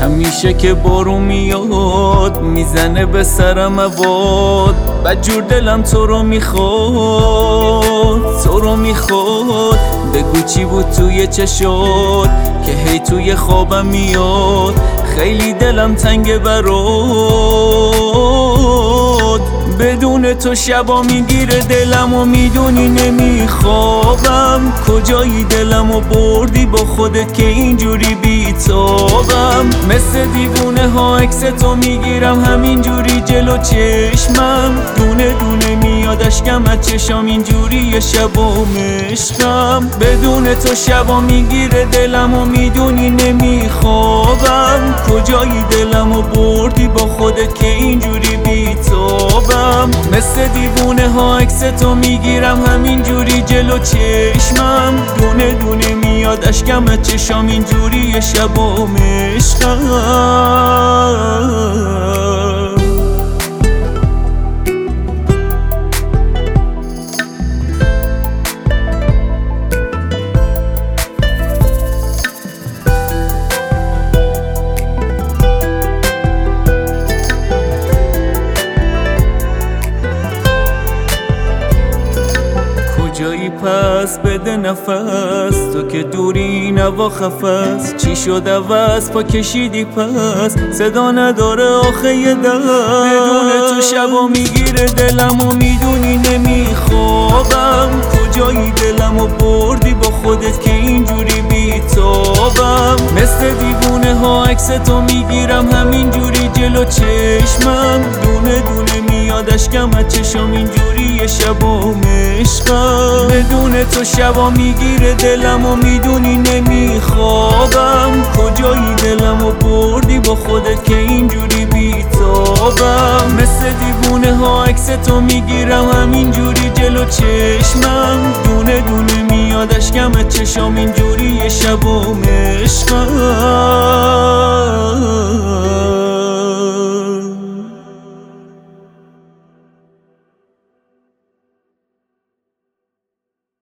همیشه که بارون میاد میزنه به سرم عباد، بدجور دلم تو رو میخواد، تو رو میخواد. بگو چی بود توی چشات که هی توی خوابم میاد، خیلی دلم تنگه برات. بدون تو شبا میگیره دلم و میدونی نمیخوابم. کجایی دلم و بردی با خودت که اینجوری بیتابم؟ مثل دیوونه ها عکس تو میگیرم همینجوری جلو چشمم، دونه دونه میاد اشکم از چشام اینجوری شب و مشقم. بدون تو شبا میگیره دلم و میدونی نمیخوابم. کجایی دلم و بردی با خودت که اینجوری بیتابم؟ مثل دیوونه ها عکس تو میگیرم همینجوری جلو چشمم، دونه دونه میاد اشکم از چشام اینجوری شب و مشقم. جایی پس بده نفس، تو که دوری نوا خفست. چی شد عوض پا کشیدی پس، صدا نداره آخه یه دست. بدون تو شبا میگیره دلم و میدونی نمیخوابم. کجایی دلم و بردی با خودت که اینجوری بیتابم؟ مثل دیوونه ها عکس تو میگیرم همینجوری جلو چشمم، دونه دونه میاد اشکم از چشام اینجوری شب و مشقم. بدون تو شبا میگیره دلم و میدونی نمیخوابم. کجایی دلم و بردی با خودت که اینجوری بیتابم؟ مثل دیوونه ها عکس تو میگیرم همینجوری جلو چشمم، دونه دونه میاد اشکم از چشام اینجوری شب و مشقم.